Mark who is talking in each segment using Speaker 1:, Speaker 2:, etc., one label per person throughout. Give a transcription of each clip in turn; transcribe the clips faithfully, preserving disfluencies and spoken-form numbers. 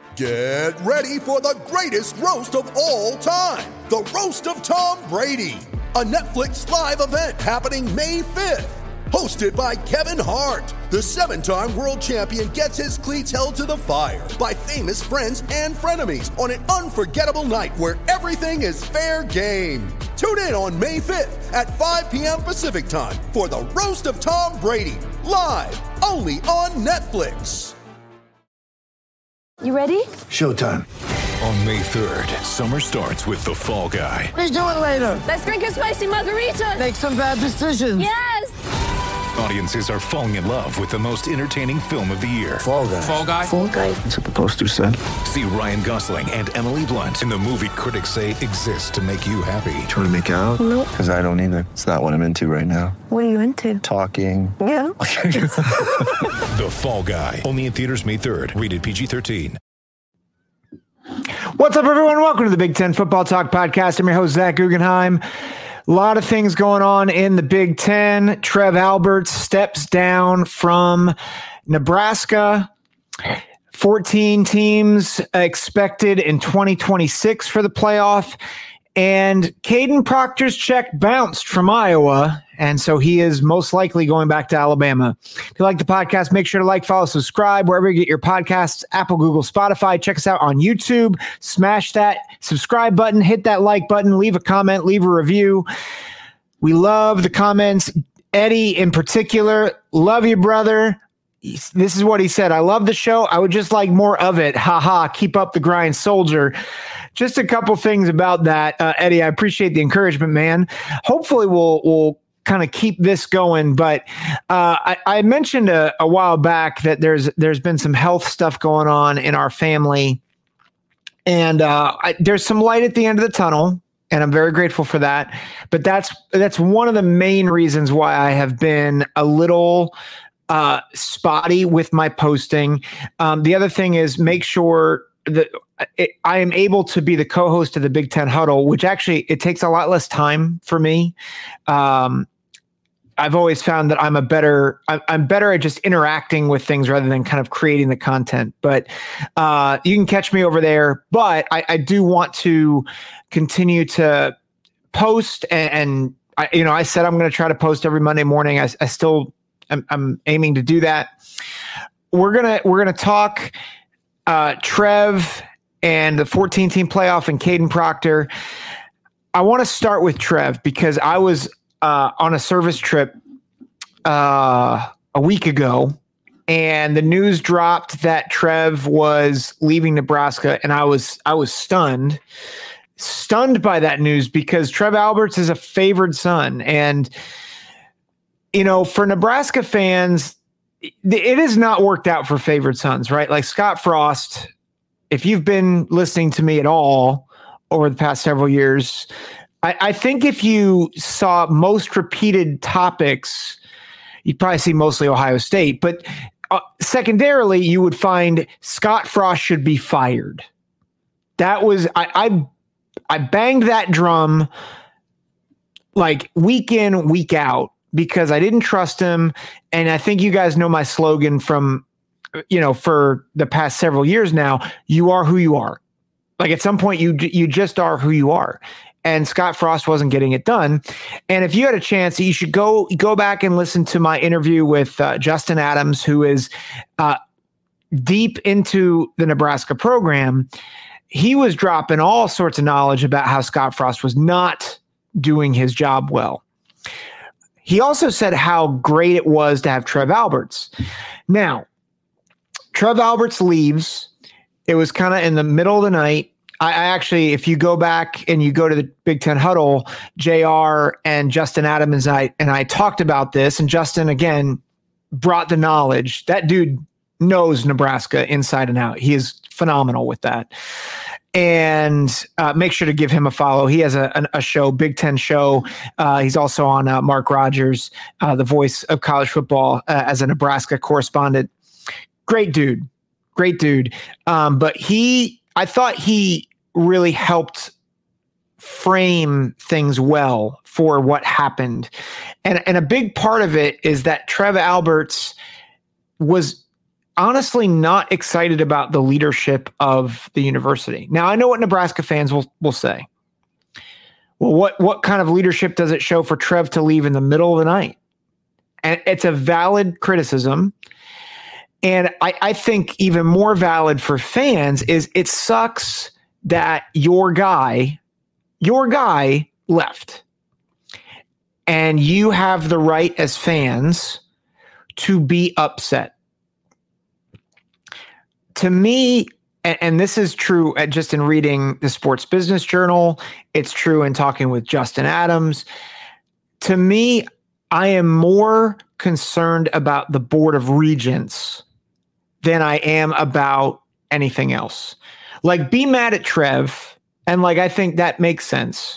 Speaker 1: Get ready for the greatest roast of all time, the Roast of Tom Brady, a Netflix live event happening May fifth. Hosted by Kevin Hart, the seven-time world champion gets his cleats held to the fire by famous friends and frenemies on an unforgettable night where everything is fair game. Tune in on May fifth at five p.m. Pacific time for the Roast of Tom Brady, live only on Netflix.
Speaker 2: You ready?
Speaker 3: Showtime.
Speaker 4: On May third, summer starts with The Fall Guy.
Speaker 3: Let's do it later.
Speaker 2: Let's drink a spicy margarita.
Speaker 3: Make some bad decisions.
Speaker 2: Yes!
Speaker 4: Audiences are falling in love with the most entertaining film of the year.
Speaker 3: Fall Guy.
Speaker 4: Fall Guy?
Speaker 2: Fall Guy.
Speaker 3: That's what the poster said.
Speaker 4: See Ryan Gosling and Emily Blunt in the movie critics say exists to make you happy.
Speaker 3: Trying to make it out?
Speaker 2: Nope.
Speaker 3: Because I don't either. It's not what I'm into right now.
Speaker 2: What are you into?
Speaker 3: Talking.
Speaker 2: Yeah.
Speaker 4: The Fall Guy. Only in theaters May third. Rated P G thirteen.
Speaker 5: What's up, everyone? Welcome to the Big Ten Football Talk Podcast. I'm your host, Zach Guggenheim. A lot of things going on in the Big Ten. Trev Alberts steps down from Nebraska. fourteen teams expected in twenty twenty-six for the playoff. And Caden Proctor's check bounced from Iowa, and so he is most likely going back to Alabama. If you like the podcast, make sure to like, follow, subscribe, wherever you get your podcasts, Apple, Google, Spotify. Check us out on YouTube. Smash that subscribe button, hit that like button, leave a comment, leave a review. We love the comments. Eddie in particular, love you, brother. This is what he said. I love the show. I would just like more of it. Ha ha. Keep up the grind, soldier. Just a couple things about that, uh, Eddie. I appreciate the encouragement, man. Hopefully, we'll we'll kind of keep this going. But uh, I, I mentioned a, a while back that there's there's been some health stuff going on in our family, and uh, I, there's some light at the end of the tunnel, and I'm very grateful for that. But that's that's one of the main reasons why I have been a little uh, spotty with my posting. Um, the other thing is make sure that It, I am able to be the co-host of the Big Ten Huddle, which actually it takes a lot less time for me. Um, I've always found that I'm a better, I'm, I'm better at just interacting with things rather than kind of creating the content. But uh, you can catch me over there. But I, I do want to continue to post, and, and I, you know, I said I'm going to try to post every Monday morning. I, I still, I'm, I'm aiming to do that. We're gonna, we're gonna talk uh, Trev and the fourteen-team playoff and Caden Proctor. I want to start with Trev because I was uh, on a service trip uh, a week ago, and the news dropped that Trev was leaving Nebraska, and I was I was stunned, stunned by that news because Trev Alberts is a favored son, and you know, for Nebraska fans, it has not worked out for favored sons, right? Like Scott Frost. If you've been listening to me at all over the past several years, I, I think if you saw most repeated topics, you'd probably see mostly Ohio State. But uh, secondarily, you would find Scott Frost should be fired. That was I, I I banged that drum like week in, week out because I didn't trust him. And I think you guys know my slogan from you know, for the past several years now, you are who you are. Like at some point you, you just are who you are. And Scott Frost wasn't getting it done. And if you had a chance, you should go, go back and listen to my interview with uh, Justin Adams, who is uh, deep into the Nebraska program. He was dropping all sorts of knowledge about how Scott Frost was not doing his job well. He also said how great it was to have Trev Alberts. Now, Trev Alberts leaves. It was kind of in the middle of the night. I, I actually, if you go back and you go to the Big Ten Huddle, J R and Justin Adams and I, and I talked about this, and Justin, again, brought the knowledge. That dude knows Nebraska inside and out. He is phenomenal with that. And uh, make sure to give him a follow. He has a, a show, Big Ten Show. Uh, he's also on uh, Mark Rogers, uh, the voice of college football, uh, as a Nebraska correspondent. Great dude. Great dude. Um, but he, I thought he really helped frame things well for what happened. And, and a big part of it is that Trev Alberts was honestly not excited about the leadership of the university. Now, I know what Nebraska fans will, will say. Well, what, what kind of leadership does it show for Trev to leave in the middle of the night? And it's a valid criticism. And I, I think even more valid for fans is it sucks that your guy, your guy left. And you have the right as fans to be upset. To me, and, and this is true at just in reading the Sports Business Journal, it's true in talking with Justin Adams. To me, I am more concerned about the Board of Regents than I am about anything else. Like, be mad at Trev, and like I think that makes sense.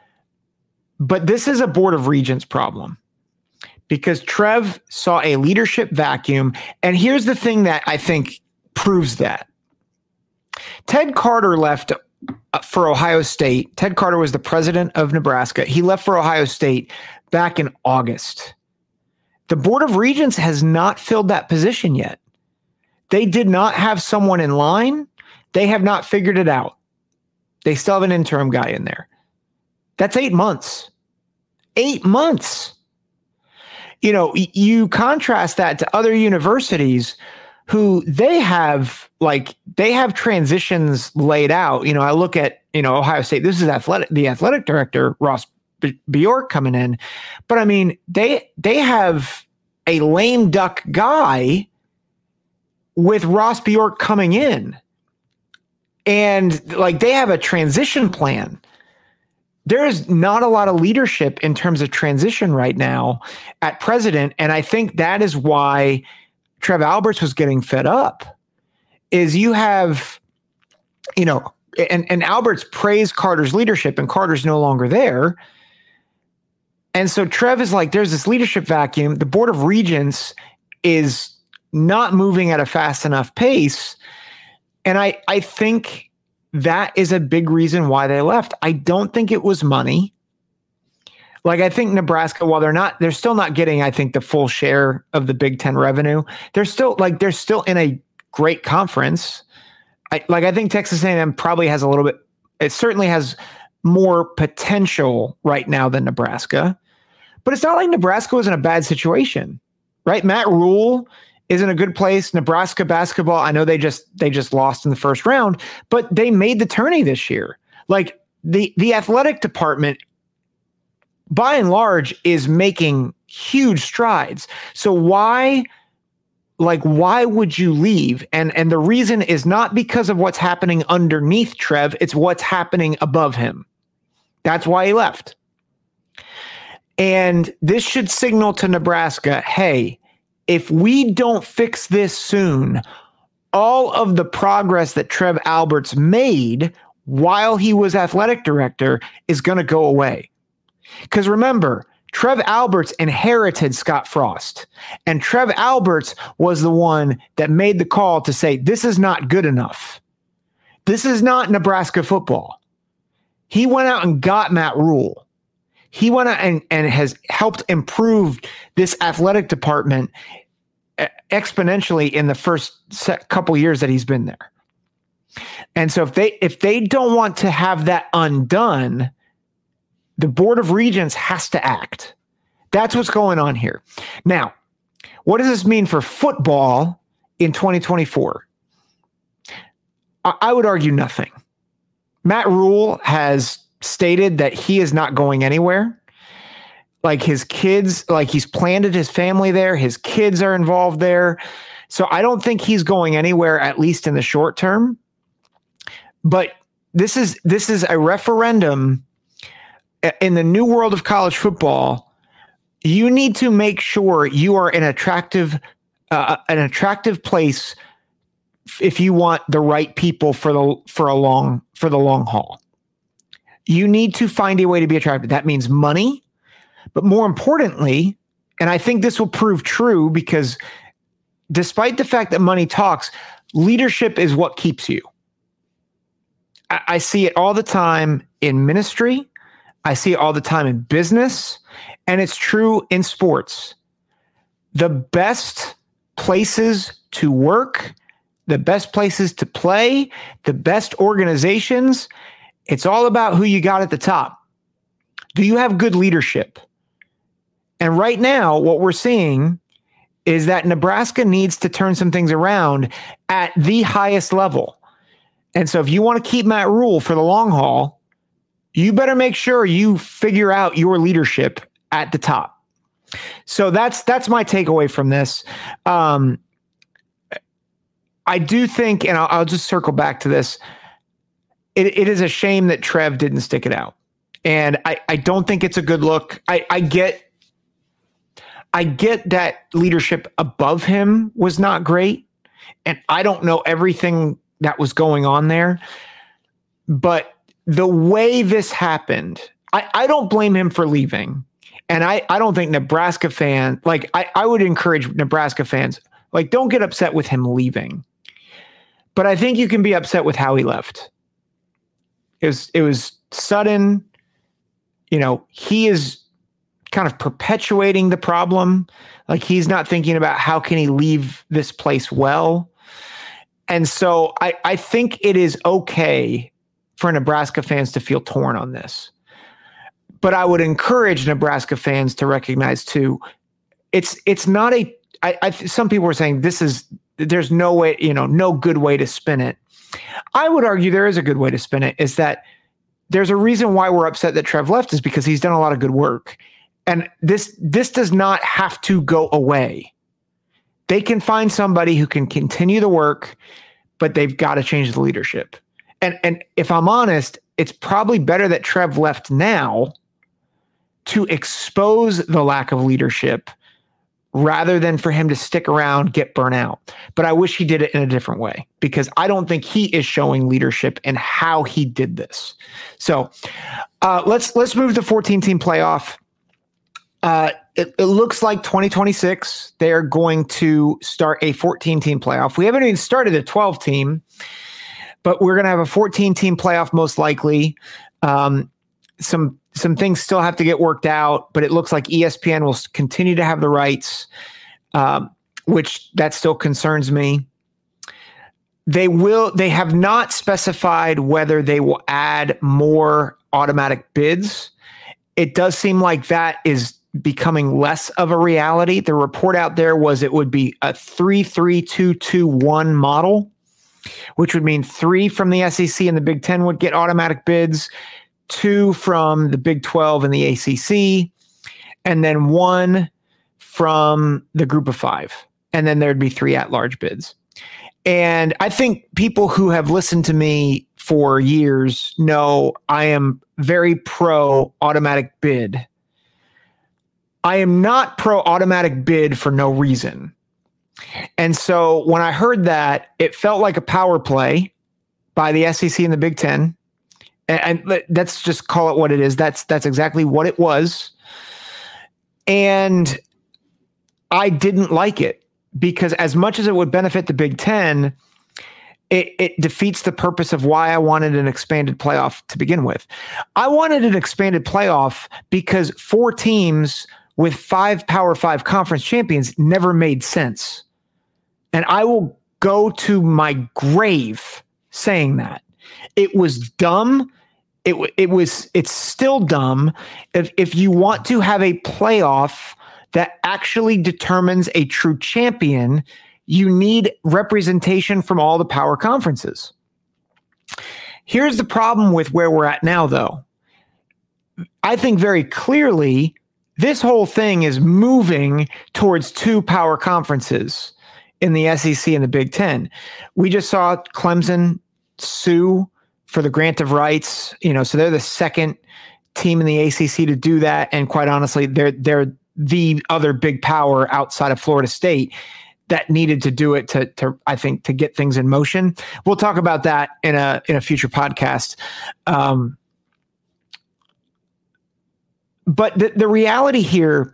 Speaker 5: But this is a Board of Regents problem because Trev saw a leadership vacuum. And here's the thing that I think proves that. Ted Carter left for Ohio State. Ted Carter was the president of Nebraska. He left for Ohio State back in August. The Board of Regents has not filled that position yet. They did not have someone in line. They have not figured it out. They still have an interim guy in there. That's eight months. Eight months. You know, you contrast that to other universities who they have like they have transitions laid out. You know, I look at, you know, Ohio State. This is athletic, the athletic director, Ross B- Bjork coming in. But I mean, they they have a lame duck guy with Ross Bjork coming in. And like they have a transition plan. There is not a lot of leadership in terms of transition right now at president. And I think that is why Trev Alberts was getting fed up is you have, you know, and, and Alberts praised Carter's leadership and Carter's no longer there. And so Trev is like, there's this leadership vacuum. The Board of Regents is not moving at a fast enough pace. And I, I think that is a big reason why they left. I don't think it was money. Like, I think Nebraska, while they're not, they're still not getting, I think, the full share of the Big Ten revenue. They're still like, they're still in a great conference. I, like, I think Texas A and M probably has a little bit, it certainly has more potential right now than Nebraska. But it's not like Nebraska was in a bad situation, right? Matt Rule is in a good place. Nebraska basketball, I know they just they just lost in the first round, but they made the tourney this year. Like the the athletic department, by and large, is making huge strides. So why, like, why would you leave? And and the reason is not because of what's happening underneath Trev, it's what's happening above him. That's why he left. And this should signal to Nebraska, hey, if we don't fix this soon, all of the progress that Trev Alberts made while he was athletic director is going to go away. Because remember, Trev Alberts inherited Scott Frost, and Trev Alberts was the one that made the call to say, this is not good enough. This is not Nebraska football. He went out and got Matt Rule. He went out and, and has helped improve this athletic department exponentially in the first set, couple years that he's been there. And so if they if they don't want to have that undone, the Board of Regents has to act. That's what's going on here. Now, what does this mean for football in twenty twenty-four? I, I would argue nothing. Matt Rule has stated that he is not going anywhere. Like his kids, like he's planted his family there. His kids are involved there. So I don't think he's going anywhere, at least in the short term. But this is this is a referendum in the new world of college football. You need to make sure you are an attractive, uh, an attractive place if you want the right people for the for a long for the long haul. You need to find a way to be attractive. That means money. But more importantly, and I think this will prove true because despite the fact that money talks, leadership is what keeps you. I, I see it all the time in ministry. I see it all the time in business. And it's true in sports. The best places to work, the best places to play, the best organizations. It's all about who you got at the top. Do you have good leadership? And right now, what we're seeing is that Nebraska needs to turn some things around at the highest level. And so if you want to keep Matt Rule for the long haul, you better make sure you figure out your leadership at the top. So that's that's my takeaway from this. Um, I do think, and I'll, I'll just circle back to this, it, it is a shame that Trev didn't stick it out. And I, I don't think it's a good look. I, I get I get that leadership above him was not great. And I don't know everything that was going on there. But the way this happened, I, I don't blame him for leaving. And I, I don't think Nebraska fan, like I, I would encourage Nebraska fans, like don't get upset with him leaving. But I think you can be upset with how he left. It was it was sudden. You know, he is kind of perpetuating the problem. Like he's not thinking about how can he leave this place well. And so I, I think it is okay for Nebraska fans to feel torn on this. But I would encourage Nebraska fans to recognize too, it's it's not a, I, I some people were saying this is, there's no way, you know, no good way to spin it. I would argue there is a good way to spin it, is that there's a reason why we're upset that Trev left is because he's done a lot of good work. And this this does not have to go away. They can find somebody who can continue the work, but they've got to change the leadership. And and if I'm honest, it's probably better that Trev left now to expose the lack of leadership rather than for him to stick around, get burnt out. But I wish he did it in a different way, because I don't think he is showing leadership in how he did this. So uh, let's let's move to the fourteen-team playoff. Uh, it, it looks like twenty twenty-six, they're going to start a fourteen-team playoff. We haven't even started a twelve-team, but we're going to have a fourteen-team playoff most likely. Um, some some things still have to get worked out, but it looks like E S P N will continue to have the rights, um, which that still concerns me. They will. They have not specified whether they will add more automatic bids. It does seem like that is becoming less of a reality. The report out there was it would be a three three two two one model, which would mean three from the S E C and the Big Ten would get automatic bids, two from the Big twelve and the A C C, and then one from the Group of Five. And then there'd be three at-large bids. And I think people who have listened to me for years know I am very pro automatic bid. I am not pro automatic bid for no reason. And so when I heard that, it felt like a power play by the S E C and the Big Ten. And, and let's just call it what it is. That's that's exactly what it was. And I didn't like it, because as much as it would benefit the Big Ten, it, it defeats the purpose of why I wanted an expanded playoff to begin with. I wanted an expanded playoff because four teams with five Power Five conference champions never made sense. And I will go to my grave saying that. It was dumb. It, it was, it's still dumb. If, if you want to have a playoff that actually determines a true champion, you need representation from all the power conferences. Here's the problem with where we're at now, though. I think very clearly this whole thing is moving towards two power conferences in the S E C and the Big Ten. We just saw Clemson sue for the grant of rights, you know, so they're the second team in the A C C to do that. And quite honestly, they're they're the other big power outside of Florida State that needed to do it to, to I think, to get things in motion. We'll talk about that in a in a future podcast. Um, but the, the reality here,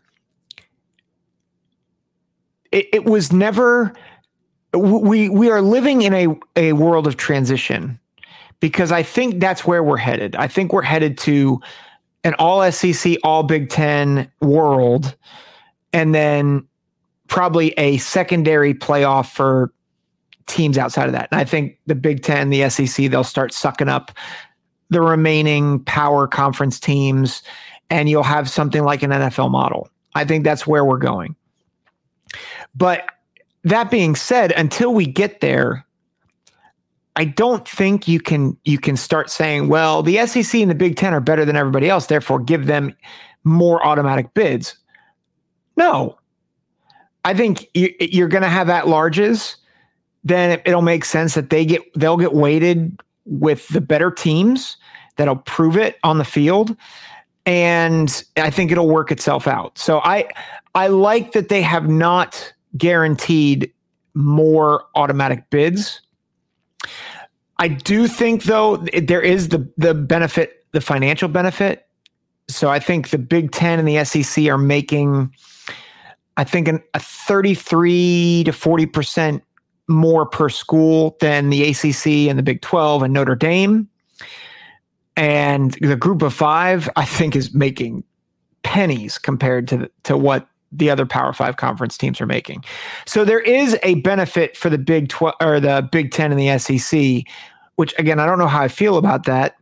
Speaker 5: it, it was never. We we are living in a a world of transition, because I think that's where we're headed. I think we're headed to an all S E C, all Big Ten world. And then probably a secondary playoff for teams outside of that. And I think the Big Ten, the S E C, they'll start sucking up the remaining power conference teams, and you'll have something like an N F L model. I think that's where we're going. But that being said, until we get there, I don't think you can you can start saying, well, the S E C and the Big Ten are better than everybody else, therefore give them more automatic bids. No. I think you, you're going to have at-larges. Then it, it'll make sense that they get they'll get weighted with the better teams that'll prove it on the field. And I think it'll work itself out. So I I like that they have not guaranteed more automatic bids. I do think, though, there is the the benefit, the financial benefit. So I think the Big Ten and the S E C are making, I think, an, a thirty-three to forty percent more per school than the A C C and the Big twelve and Notre Dame. And the group of five, I think, is making pennies compared to, to what the other Power Five conference teams are making. So there is a benefit for the Big twelve or the Big Ten and the S E C, which, again, I don't know how I feel about that.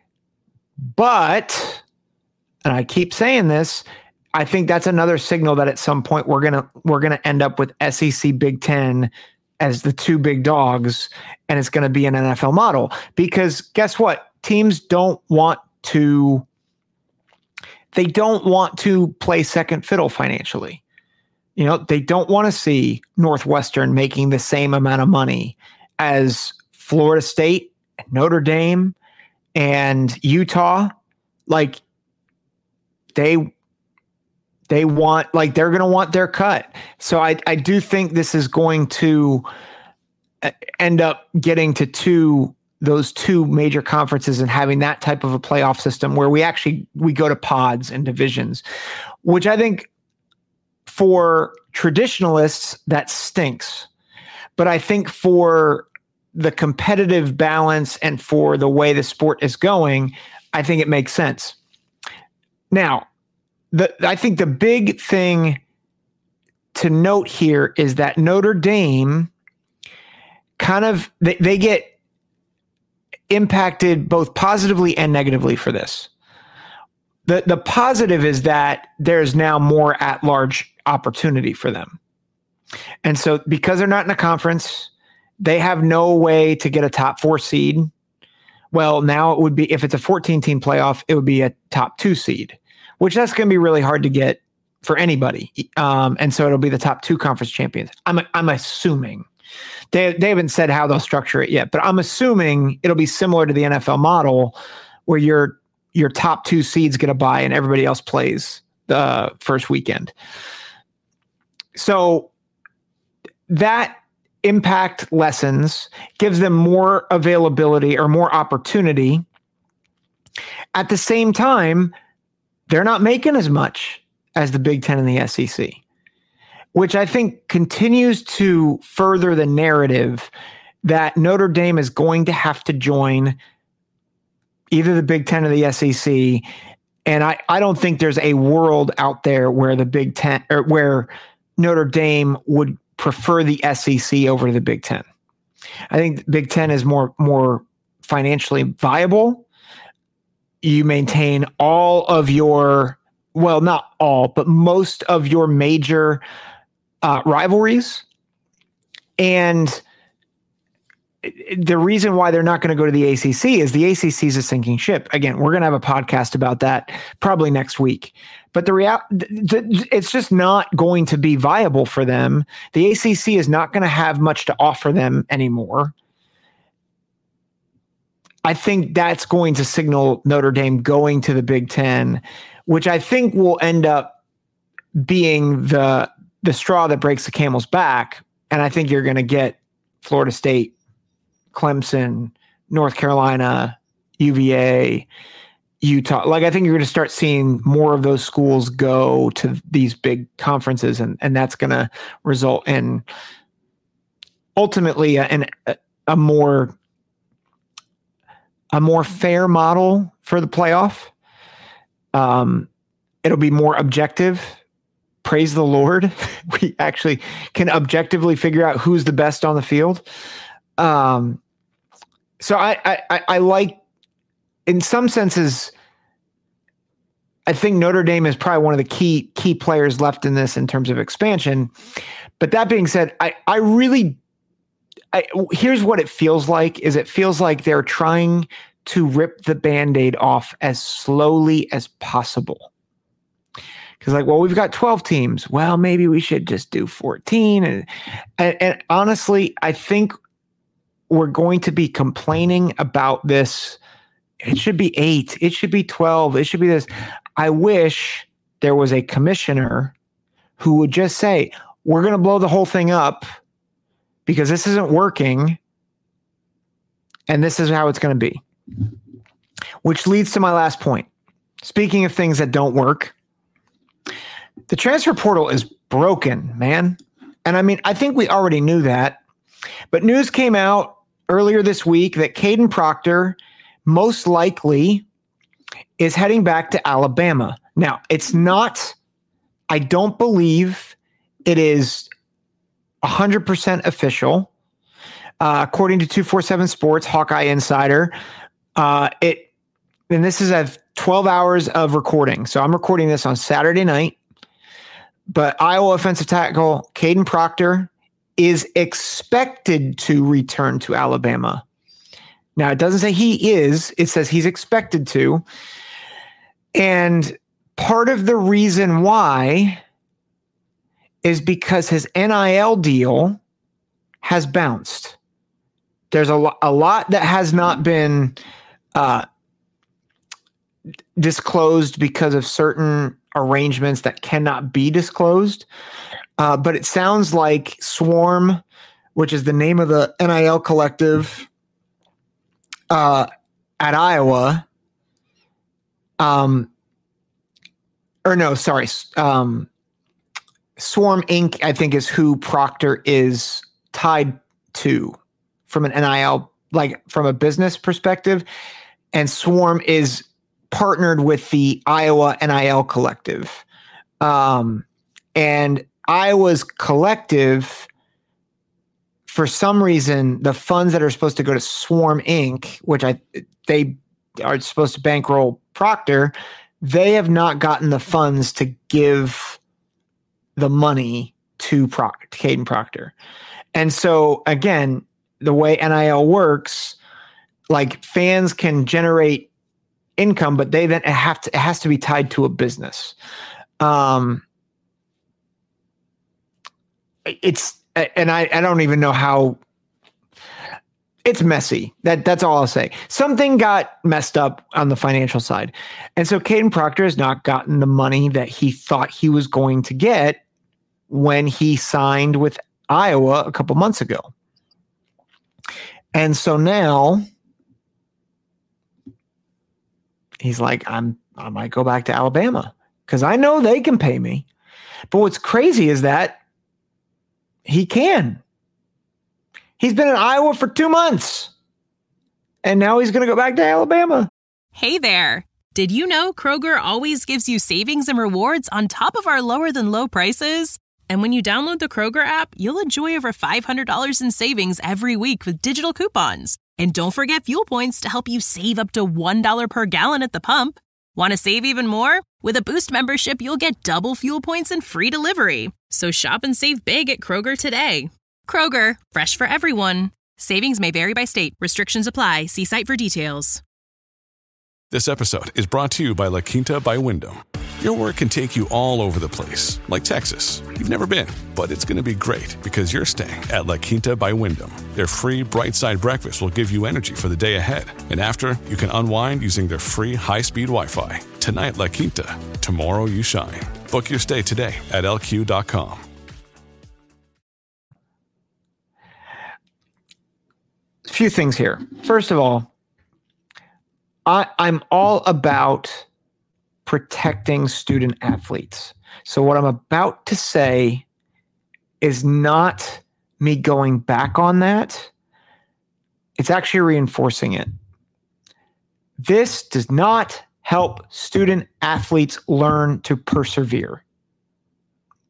Speaker 5: But, and I keep saying this, I think that's another signal that at some point we're gonna we're gonna end up with S E C Big Ten as the two big dogs, and it's gonna be an N F L model. Because guess what? Teams don't want to they don't want to play second fiddle financially. You know, they don't want to see Northwestern making the same amount of money as Florida State, Notre Dame, and Utah. Like they they want like they're going to want their cut. So I I do think this is going to end up getting to two those two major conferences and having that type of a playoff system where we actually, we go to pods and divisions, which I think for traditionalists, that stinks. But I think for the competitive balance and for the way the sport is going, I think it makes sense. Now, the, I think the big thing to note here is that Notre Dame kind of, they, they get impacted both positively and negatively for this. The the positive is that there's now more at-large opportunity for them. And so because they're not in a conference, they have no way to get a top four seed. Well, now it would be, if it's a fourteen-team playoff, it would be a top two seed, which that's going to be really hard to get for anybody. Um, and so it'll be the top two conference champions. I'm I'm assuming. They they haven't said how they'll structure it yet, but I'm assuming it'll be similar to the N F L model where your your top two seeds get a bye and everybody else plays the first weekend. So that impact lessens, gives them more availability or more opportunity. At the same time, they're not making as much as the Big Ten and the S E C, which I think continues to further the narrative that Notre Dame is going to have to join either the Big Ten or the S E C. And I, I don't think there's a world out there where the Big Ten or where Notre Dame would prefer the S E C over the Big Ten. I think the Big Ten is more, more financially viable. You maintain all of your, well, not all, but most of your major Uh, rivalries. And the reason why they're not going to go to the A C C is the A C C is a sinking ship. Again, we're going to have a podcast about that probably next week. But the real, it's just not going to be viable for them. The A C C is not going to have much to offer them anymore. I think that's going to signal Notre Dame going to the Big Ten, which I think will end up being the the straw that breaks the camel's back. And I think you're going to get Florida State, Clemson, North Carolina, U V A, Utah. Like, I think you're going to start seeing more of those schools go to these big conferences, and, and that's going to result in ultimately a, a, a more, a more fair model for the playoff. Um, it'll be more objective, praise the Lord, we actually can objectively figure out who's the best on the field. Um, so I, I, I like, in some senses, I think Notre Dame is probably one of the key key players left in this in terms of expansion. But that being said, I, I really, I, here's what it feels like, is it feels like they're trying to rip the Band-Aid off as slowly as possible. Because like, well, we've got twelve teams. Well, maybe we should just do fourteen. And, and, and honestly, I think we're going to be complaining about this. It should be eight. It should be twelve. It should be this. I wish there was a commissioner who would just say, we're going to blow the whole thing up because this isn't working. And this is how it's going to be. Which leads to my last point. Speaking of things that don't work, the transfer portal is broken, man. And I mean, I think we already knew that. But news came out earlier this week that Caden Proctor most likely is heading back to Alabama. Now, it's not, I don't believe it is one hundred percent official. Uh, according to two forty-seven Sports, Hawkeye Insider, uh, it, and this is at twelve hours of recording. So I'm recording this on Saturday night. But Iowa offensive tackle Caden Proctor is expected to return to Alabama. Now, it doesn't say he is. It says he's expected to. And part of the reason why is because his N I L deal has bounced. There's a, lo- a lot that has not been uh, disclosed because of certain arrangements that cannot be disclosed. Uh, but it sounds like Swarm, which is the name of the N I L collective uh, at Iowa, um, or no, sorry, um, Swarm Incorporated, I think, is who Proctor is tied to from an N I L, like from a business perspective. And Swarm is partnered with the Iowa N I L collective. Um, and Iowa's collective, for some reason, the funds that are supposed to go to Swarm Incorporated, which I they are supposed to bankroll Proctor, they have not gotten the funds to give the money to Proctor, to Caden Proctor. And so, again, the way N I L works, like fans can generate income, but they then have to, it has to be tied to a business. Um, it's, and I, I don't even know how. It's messy. That that's all I'll say. Something got messed up on the financial side. And so Caden Proctor has not gotten the money that he thought he was going to get when he signed with Iowa a couple months ago. And so now he's like, I'm I might go back to Alabama because I know they can pay me. But what's crazy is that he can. He's been in Iowa for two months, and now he's going to go back to Alabama.
Speaker 6: Hey there. Did you know Kroger always gives you savings and rewards on top of our lower-than-low prices? And when you download the Kroger app, you'll enjoy over five hundred dollars in savings every week with digital coupons. And don't forget fuel points to help you save up to one dollar per gallon at the pump. Want to save even more? With a Boost membership, you'll get double fuel points and free delivery. So shop and save big at Kroger today. Kroger, fresh for everyone. Savings may vary by state. Restrictions apply. See site for details.
Speaker 7: This episode is brought to you by La Quinta by Wyndham. Your work can take you all over the place, like Texas. You've never been, but it's going to be great because you're staying at La Quinta by Wyndham. Their free Bright Side breakfast will give you energy for the day ahead. And after, you can unwind using their free high-speed Wi-Fi. Tonight, La Quinta. Tomorrow, you shine. Book your stay today at L Q dot com.
Speaker 5: A few things here. First of all, I, I'm all about protecting student athletes. So what I'm about to say is not me going back on that. It's actually reinforcing it. This does not help student athletes learn to persevere.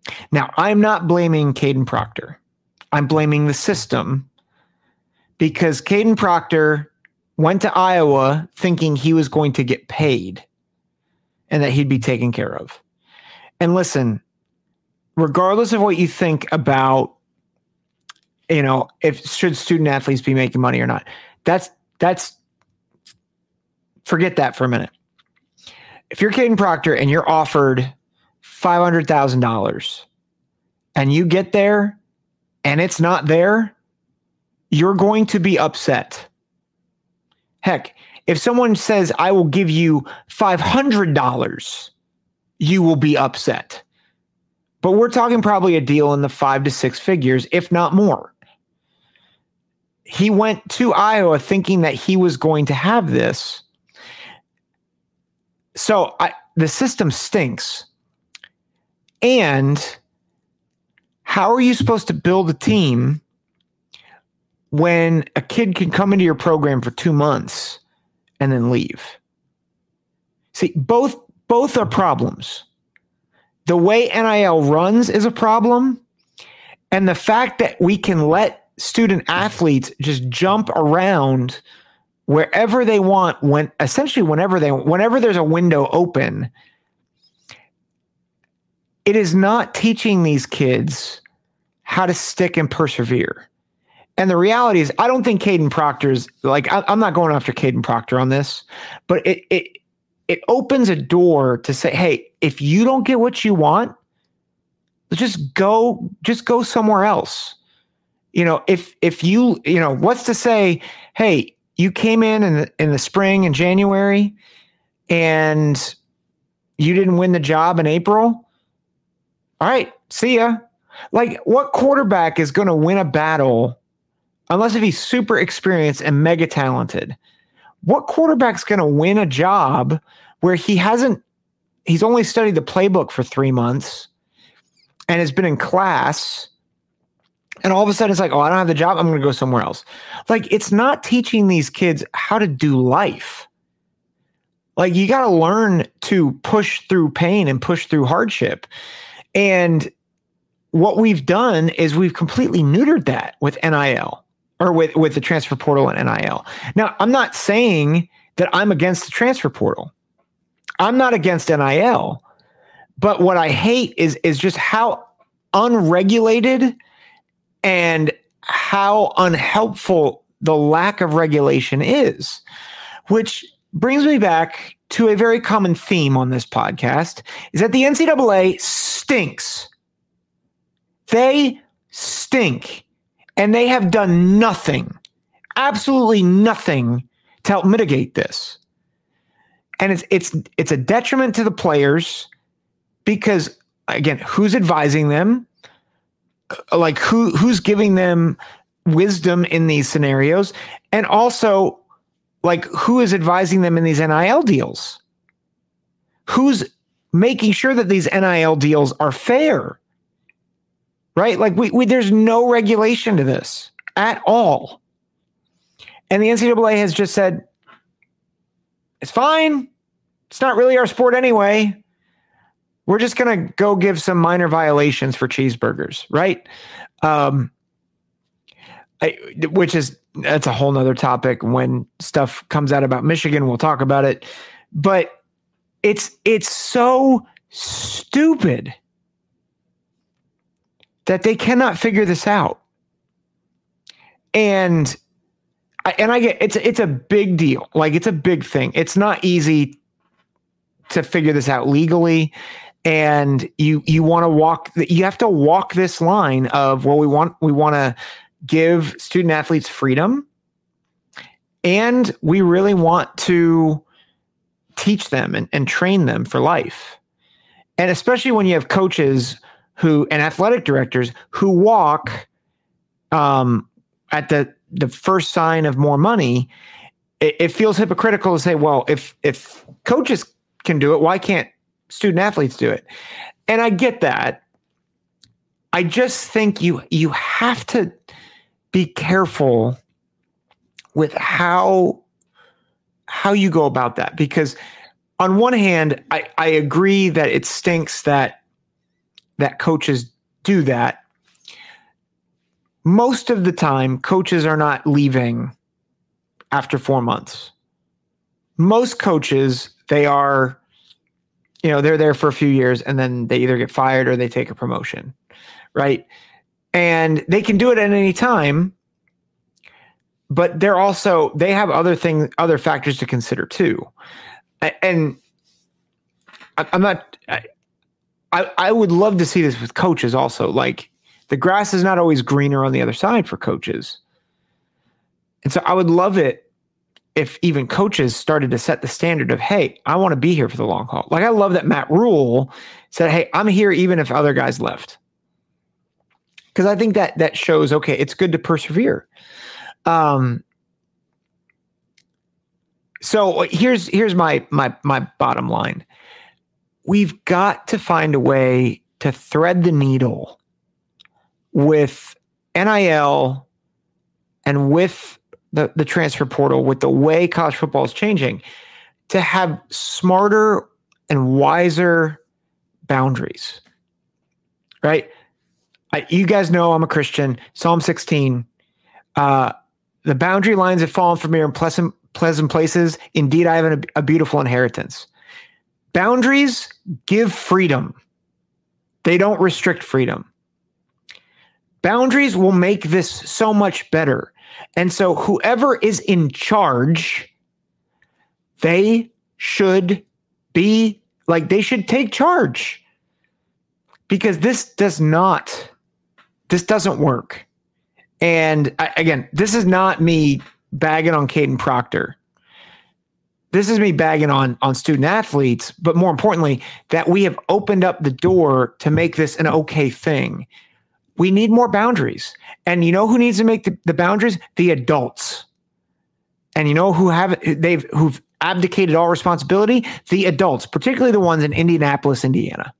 Speaker 5: Now, I'm not blaming Caden Proctor. I'm blaming the system because Caden Proctor went to Iowa thinking he was going to get paid and that he'd be taken care of. And listen, regardless of what you think about, you know, if should student athletes be making money or not, that's, that's, forget that for a minute. If you're Caden Proctor and you're offered five hundred thousand dollars and you get there and it's not there, you're going to be upset. Heck, if someone says, I will give you five hundred dollars, you will be upset. But we're talking probably a deal in the five to six figures, if not more. He went to Iowa thinking that he was going to have this. So I, the system stinks. And how are you supposed to build a team when a kid can come into your program for two months and then leave? See, both both are problems. The way N I L runs is a problem, and the fact that we can let student athletes just jump around wherever they want, when essentially whenever they whenever there's a window open, it is not teaching these kids how to stick and persevere. And the reality is, I don't think Caden Proctor's like, I, I'm not going after Caden Proctor on this, but it, it, it opens a door to say, hey, if you don't get what you want, just go, just go somewhere else. You know, if, if you, you know, what's to say, hey, you came in in the, in the spring and January and you didn't win the job in April. All right, see ya. Like, what quarterback is going to win a battle unless if he's super experienced and mega talented? What quarterback's going to win a job where he hasn't, he's only studied the playbook for three months and has been in class, and all of a sudden it's like, oh, I don't have the job, I'm going to go somewhere else. Like, it's not teaching these kids how to do life. Like, you got to learn to push through pain and push through hardship. And what we've done is we've completely neutered that with N I L, or with, with the transfer portal and N I L. Now, I'm not saying that I'm against the transfer portal. I'm not against N I L. But what I hate is, is just how unregulated and how unhelpful the lack of regulation is, which brings me back to a very common theme on this podcast, is that the N C double A stinks. They stink, and they have done nothing, absolutely nothing to help mitigate this. And it's it's it's a detriment to the players because, again, who's advising them? Like, who who's giving them wisdom in these scenarios? And also, like, who is advising them in these N I L deals? Who's making sure that these N I L deals are fair? Right? Like, we, we there's no regulation to this at all. And the N C double A has just said, it's fine. It's not really our sport anyway. We're just going to go give some minor violations for cheeseburgers, right? Um, I, which is, that's a whole nother topic. When stuff comes out about Michigan, we'll talk about it. But it's it's so stupid that they cannot figure this out. And I, and I get it's it's a big deal. Like, it's a big thing. It's not easy to figure this out legally. And you you want to walk you have to walk this line of, well, we want we want to give student athletes freedom, and we really want to teach them and, and train them for life. And especially when you have coaches who and athletic directors who walk um, at the the first sign of more money, it, it feels hypocritical to say, well, if if coaches can do it, why can't student athletes do it? And I get that. I just think you you have to be careful with how how you go about that, because on one hand, I, I agree that it stinks that that coaches do that, most of the time, coaches are not leaving after four months. Most coaches, they are, you know, they're there for a few years and then they either get fired or they take a promotion, right? And they can do it at any time, but they're also, they have other things, other factors to consider too. And I'm not, I, I would love to see this with coaches also. Like, the grass is not always greener on the other side for coaches. And so I would love it if even coaches started to set the standard of, hey, I want to be here for the long haul. Like, I love that Matt Rule said, hey, I'm here even if other guys left. Because I think that that shows, okay, it's good to persevere. Um, so here's here's my my my bottom line. We've got to find a way to thread the needle with N I L and with the, the transfer portal, with the way college football is changing, to have smarter and wiser boundaries, right? I, you guys know I'm a Christian. Psalm sixteen, uh, the boundary lines have fallen for me in pleasant, pleasant places. Indeed, I have a, a beautiful inheritance. Boundaries give freedom. They don't restrict freedom. Boundaries will make this so much better. And so whoever is in charge, they should be like, they should take charge, because this does not, this doesn't work. And I, again, this is not me bagging on Caden Proctor. This is me bagging on, on student athletes, but more importantly, that we have opened up the door to make this an okay thing. We need more boundaries. And you know who needs to make the, the boundaries? The adults. And you know who have they've who've abdicated all responsibility? The adults, particularly the ones in Indianapolis, Indiana.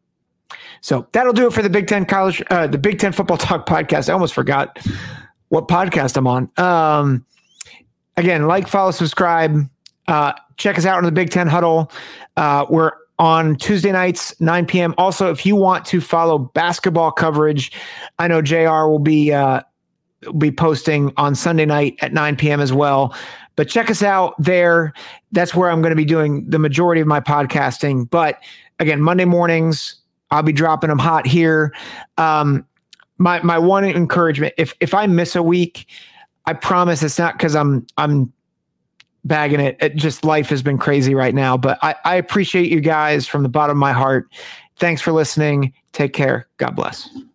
Speaker 5: So that'll do it for the Big Ten College, uh, the Big Ten Football Talk podcast. I almost forgot what podcast I'm on. Um, again, like, follow, subscribe. Uh, check us out on the Big Ten Huddle. Uh, we're on Tuesday nights, nine p.m. Also, if you want to follow basketball coverage, I know J R will be uh, will be posting on Sunday night at nine p.m. as well. But check us out there. That's where I'm going to be doing the majority of my podcasting. But again, Monday mornings, I'll be dropping them hot here. Um, my my one encouragement: if if I miss a week, I promise it's not because I'm I'm bagging it. It just, life has been crazy right now. But I, I appreciate you guys from the bottom of my heart. Thanks for listening. Take care. God bless.